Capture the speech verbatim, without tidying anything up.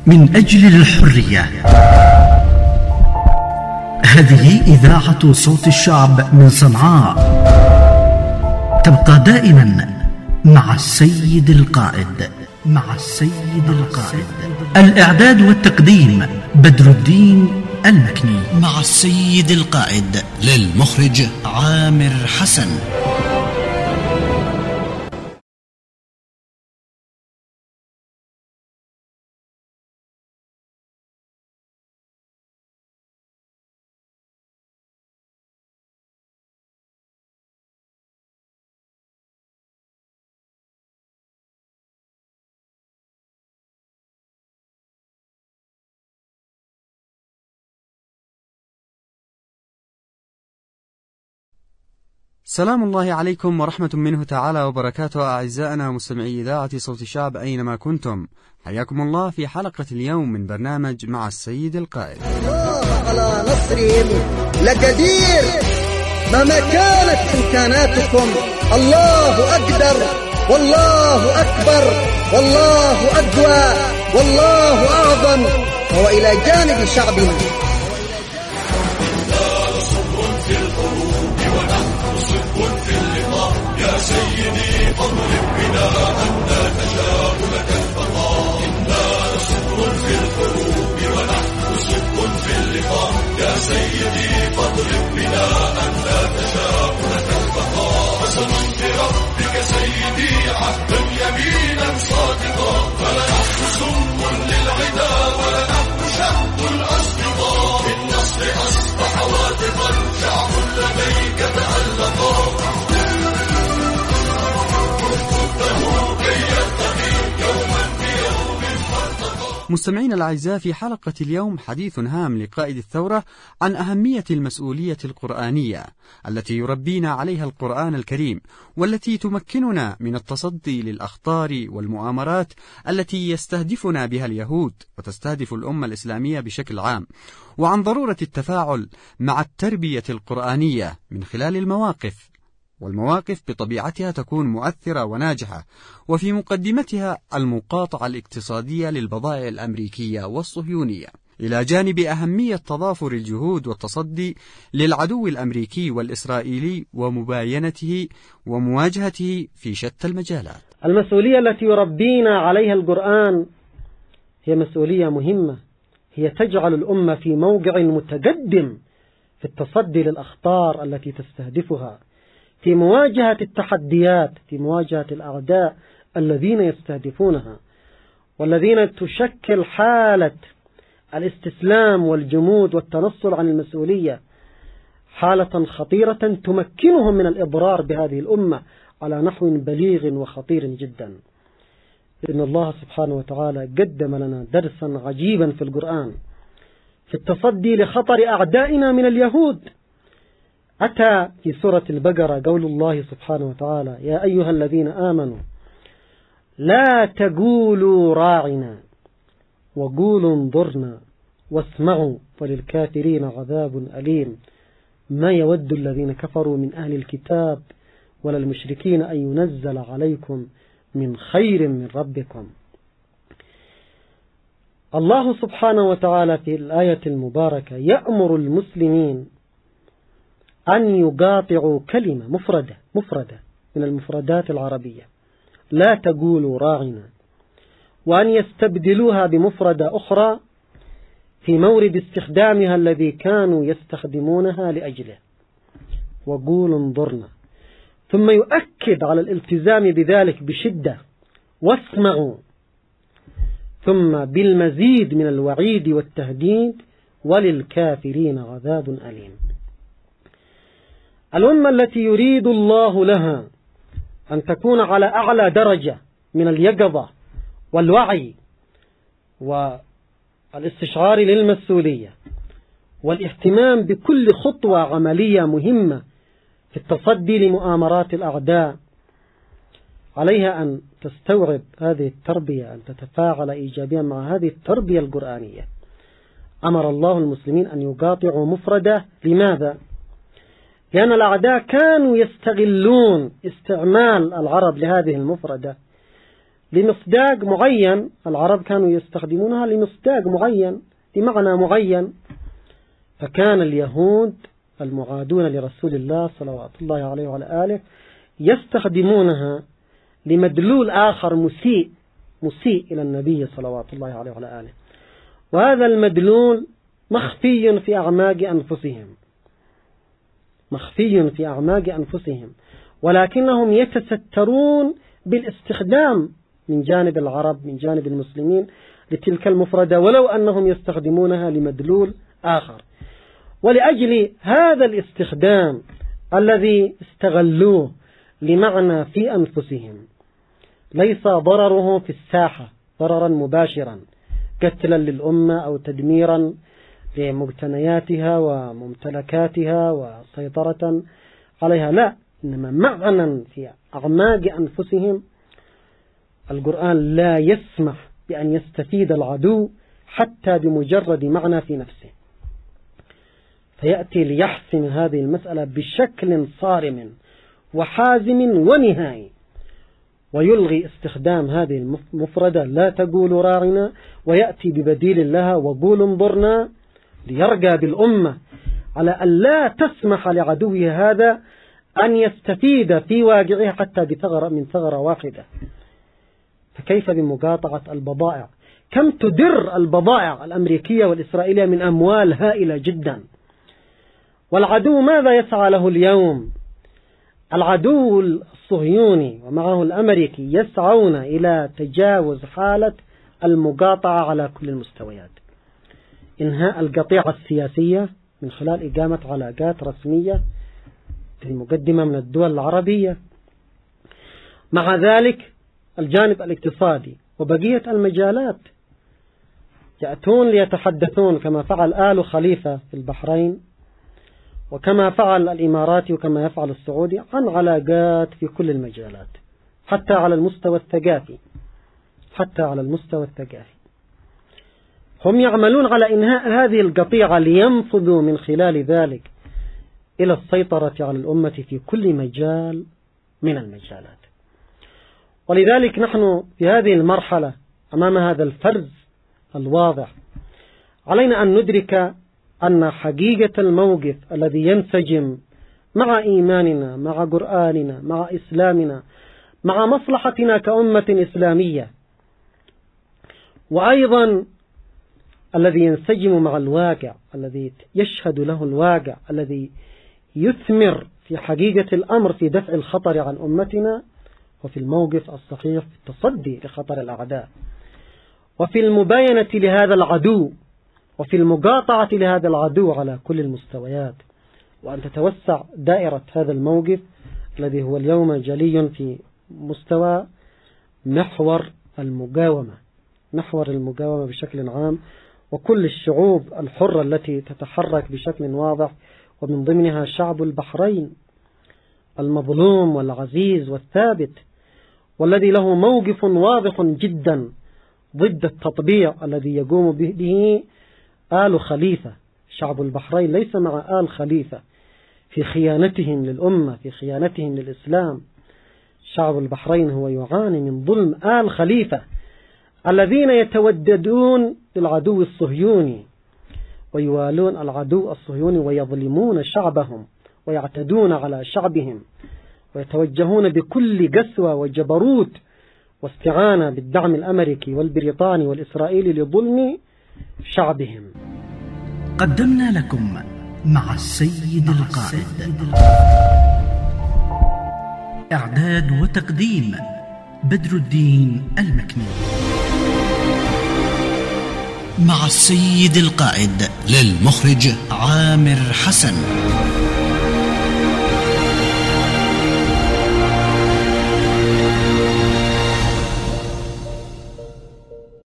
من أجل الحرية. هذه إذاعة صوت الشعب من صنعاء، تبقى دائما مع السيد القائد. مع السيد القائد. الإعداد والتقديم بدر الدين المكني. مع السيد القائد للمخرج عامر حسن. سلام الله عليكم ورحمة منه تعالى وبركاته أعزائنا مستمعي إذاعة صوت الشعب أينما كنتم، حياكم الله في حلقة اليوم من برنامج مع السيد القائد. الله على نصرهم لقدير، مهما كانت إمكاناتكم الله أقدر والله أكبر والله أقوى والله أعظم، وهو إلى جانب شعبنا. يا سيدي فاضرب بنا أنت تشاء لك البقاء، إنا صبر في الحروب ونحن صدق في اللقاء. يا سيدي فاضرب بنا أنت تشاء لك البقاء، قسم بربك سيدي عهدا يمينا صادقا، فلنحن سم للعدا ولنحن شهد الأصدقاء. بالنصر أصبح واثقا شعب لديك تألقا. مستمعين الأعزاء، في حلقة اليوم حديث هام لقائد الثورة عن أهمية المسؤولية القرآنية التي يربينا عليها القرآن الكريم، والتي تمكننا من التصدي للأخطار والمؤامرات التي يستهدفنا بها اليهود وتستهدف الأمة الإسلامية بشكل عام، وعن ضرورة التفاعل مع التربية القرآنية من خلال المواقف، والمواقف بطبيعتها تكون مؤثرة وناجحة، وفي مقدمتها المقاطعة الاقتصادية للبضائع الأمريكية والصهيونية، إلى جانب أهمية تضافر الجهود والتصدي للعدو الأمريكي والإسرائيلي ومباينته ومواجهته في شتى المجالات. المسؤولية التي يربينا عليها القرآن هي مسؤولية مهمة، هي تجعل الأمة في موقع متقدم في التصدي للأخطار التي تستهدفها، في مواجهة التحديات، في مواجهة الأعداء الذين يستهدفونها والذين تشكل حالة الاستسلام والجمود والتنصل عن المسؤولية حالة خطيرة تمكنهم من الإضرار بهذه الأمة على نحو بليغ وخطير جدا. إن الله سبحانه وتعالى قدم لنا درسا عجيبا في القرآن في التصدي لخطر أعدائنا من اليهود. أتى في سورة البقرة قول الله سبحانه وتعالى: يا أيها الذين آمنوا لا تقولوا راعنا وقولوا انظرنا واسمعوا وللكافرين عذاب أليم، ما يود الذين كفروا من أهل الكتاب ولا المشركين أن ينزل عليكم من خير من ربكم. الله سبحانه وتعالى في الآية المباركة يأمر المسلمين أن يقاطعوا كلمة مفردة مفردة من المفردات العربية، لا تقولوا راعنا، وأن يستبدلوها بمفردة أخرى في مورد استخدامها الذي كانوا يستخدمونها لأجله، وقولوا انظرنا، ثم يؤكد على الالتزام بذلك بشدة، واسمعوا، ثم بالمزيد من الوعيد والتهديد، وللكافرين عذاب أليم. الأمة التي يريد الله لها أن تكون على أعلى درجة من اليقظة والوعي والاستشعار للمسؤولية والاهتمام بكل خطوة عملية مهمة في التصدي لمؤامرات الأعداء، عليها أن تستوعب هذه التربية، أن تتفاعل إيجابيا مع هذه التربية القرآنية. أمر الله المسلمين أن يقاطعوا مفردة. لماذا؟ لأن الأعداء كانوا يستغلون استعمال العرب لهذه المفردة لمصداق معين. العرب كانوا يستخدمونها لمصداق معين، لمعنى معين. فكان اليهود المعادون لرسول الله صلوات الله عليه وعلى آله يستخدمونها لمدلول آخر مسيء مسيء إلى النبي صلوات الله عليه وعلى آله، وهذا المدلول مخفي في أعماق أنفسهم مخفي في أعماق أنفسهم ولكنهم يتسترون بالاستخدام من جانب العرب، من جانب المسلمين، لتلك المفردة، ولو أنهم يستخدمونها لمدلول آخر. ولأجل هذا الاستخدام الذي استغلوه لمعنى في أنفسهم، ليس ضرره في الساحة ضررا مباشرا قتلا للأمة أو تدميرا لمقتنياتها وممتلكاتها وسيطرة عليها، لا، إنما معنى في أعماق أنفسهم. القرآن لا يسمح بأن يستفيد العدو حتى بمجرد معنى في نفسه، فيأتي ليحسم هذه المسألة بشكل صارم وحازم ونهائي، ويلغي استخدام هذه المفردة لا تقول راعنا، ويأتي ببديل لها وقول انظرنا، ليرجى بالأمة على أن لا تسمح لعدوه هذا أن يستفيد في واقعه حتى بثغرة من ثغرة واحدة. فكيف بمقاطعة البضائع؟ كم تدر البضائع الأمريكية والإسرائيلية من أموال هائلة جدا، والعدو ماذا يسعى له اليوم؟ العدو الصهيوني ومعه الأمريكي يسعون إلى تجاوز حالة المقاطعة على كل المستويات، إنهاء القطيعة السياسية من خلال إقامة علاقات رسمية في المقدمة من الدول العربية، مع ذلك الجانب الاقتصادي وبقية المجالات يأتون ليتحدثون كما فعل آل خليفة في البحرين، وكما فعل الإماراتي، وكما يفعل السعودي، عن علاقات في كل المجالات، حتى على المستوى الثقافي حتى على المستوى الثقافي هم يعملون على إنهاء هذه القطيعة لينفذوا من خلال ذلك إلى السيطرة على الأمة في كل مجال من المجالات. ولذلك نحن في هذه المرحلة أمام هذا الفرز الواضح، علينا أن ندرك أن حقيقة الموقف الذي ينسجم مع إيماننا، مع قرآننا، مع إسلامنا، مع مصلحتنا كأمة إسلامية، وأيضا الذي ينسجم مع الواقع، الذي يشهد له الواقع، الذي يثمر في حقيقة الأمر في دفع الخطر عن أمتنا، وفي الموقف الصحيح في التصدي لخطر الأعداء، وفي المباينة لهذا العدو، وفي المقاطعة لهذا العدو على كل المستويات، وأن تتوسع دائرة هذا الموقف الذي هو اليوم جلي في مستوى محور المقاومة محور المقاومة بشكل عام، وكل الشعوب الحرة التي تتحرك بشكل واضح، ومن ضمنها شعب البحرين المظلوم والعزيز والثابت، والذي له موقف واضح جدا ضد التطبيع الذي يقوم به آل خليفة. شعب البحرين ليس مع آل خليفة في خيانتهم للأمة، في خيانتهم للإسلام. شعب البحرين هو يعاني من ظلم آل خليفة الذين يتوددون للعدو الصهيوني ويوالون العدو الصهيوني ويظلمون شعبهم ويعتدون على شعبهم ويتوجهون بكل قسوة وجبروت واستعانة بالدعم الأمريكي والبريطاني والإسرائيلي لظلم شعبهم. قدمنا لكم مع السيد القائد. إعداد وتقديم بدر الدين المكني. مع السيد القائد، للمخرج عامر حسن.